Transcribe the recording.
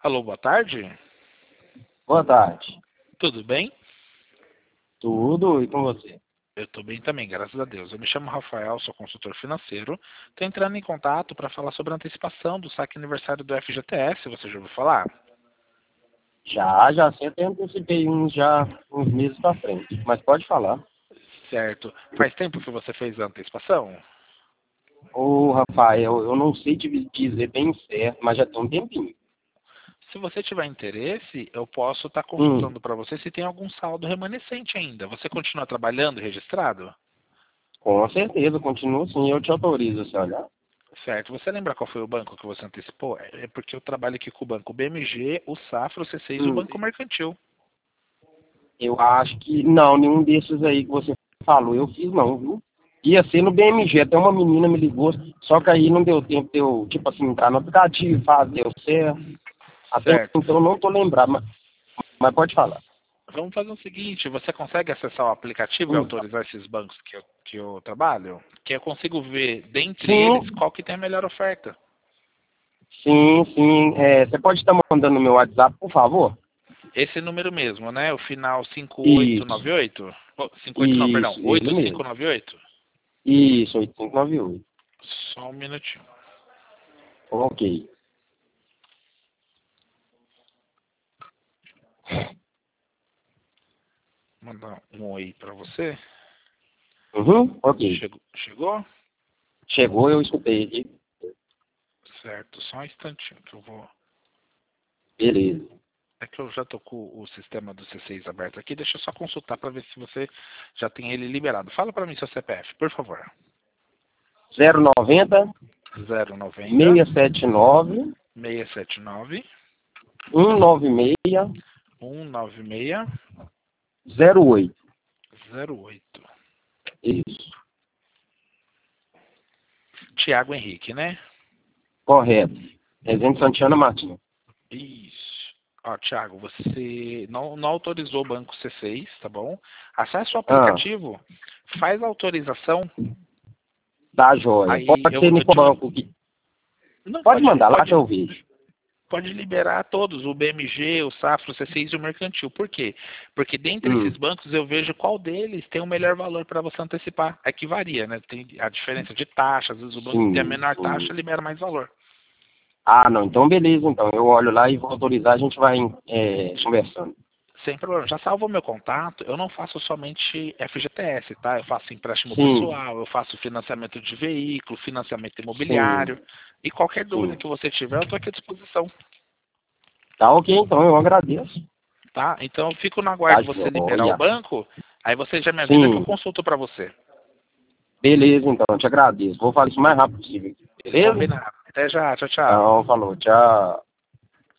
Alô, boa tarde. Boa tarde. Tudo bem? Tudo e com você? Eu estou bem também, graças a Deus. Eu me chamo Rafael, sou consultor financeiro. Estou entrando em contato para falar sobre a antecipação do saque aniversário do FGTS. Você já ouviu falar? Já sei, até antecipei uns meses pra frente. Mas pode falar. Certo. Faz tempo que você fez a antecipação? Ô, Rafael, eu não sei te dizer bem certo, mas já tem um tempinho. Se você tiver interesse, eu posso estar Hum, consultando para você se tem algum saldo remanescente ainda. Você continua trabalhando e registrado? com certeza, continua assim, eu te autorizo a você olhar. Certo. Você lembra qual foi o banco que você antecipou? É porque eu trabalho aqui com o banco BMG, o Safra, o C6 e o Hum, Banco Mercantil. eu acho que não, nenhum desses aí que você falou eu fiz não, viu? Ia ser no BMG, até uma menina me ligou, só que aí não deu tempo de eu, tipo assim, entrar no aplicativo, fazer o certo. Até Certo. então eu não tô lembrado, mas pode falar. Vamos fazer o seguinte, você consegue acessar o aplicativo e Hum. autorizar esses bancos que eu trabalho? Que eu consigo ver, dentre eles, Sim, qual que tem a melhor oferta. sim. Você pode estar mandando no meu WhatsApp, por favor? Esse número mesmo, né? O final Isso, 5898? Oh, 58 não, perdão, isso, ele mesmo. 8598? Isso, 8598. Só um minutinho. Ok. Mandar um oi para você. Uhum, ok. Chegou? Chegou, eu escutei aqui. Certo, só um instantinho que eu vou... Beleza. É que eu já tô com o sistema do C6 aberto aqui, deixa eu só consultar para ver se você já tem ele liberado. Fala para mim seu CPF, por favor. 090 090 679 679 196 196 08. 08. Isso, Tiago Henrique, né? correto. Resende Santiana Martins. Isso. Ó, Tiago, você não autorizou o banco C6, tá bom? Acesse o Ah, aplicativo, faz a autorização, tá joia. aí Pode ser eu no te... banco aqui. Não, Pode mandar lá que eu vejo. pode liberar todos, o BMG, o Safra, o C6 e o Mercantil. Por quê? Porque dentre esses Hum, bancos eu vejo qual deles tem o melhor valor para você antecipar. É que varia, né? Tem a diferença de taxa, às vezes o banco que tem a menor taxa sim. libera mais valor. Ah, não, então beleza, então. Eu olho lá e vou autorizar, a gente vai conversando. Sem problema. Já salvou meu contato. Eu não faço somente FGTS, tá? Eu faço empréstimo Sim, pessoal, eu faço financiamento de veículo, financiamento sim, imobiliário. E qualquer dúvida sim. que você tiver, eu estou aqui à disposição, Tá ok, então, eu agradeço. tá? Então eu fico no Tá, aguardo de você liberar o joia. banco, aí você já me avisa que eu Sim, consulto para você. beleza, então, eu te agradeço. Vou fazer isso o mais rápido possível. Beleza? Combinado. Até já. Tchau, tchau. Então, falou, tchau.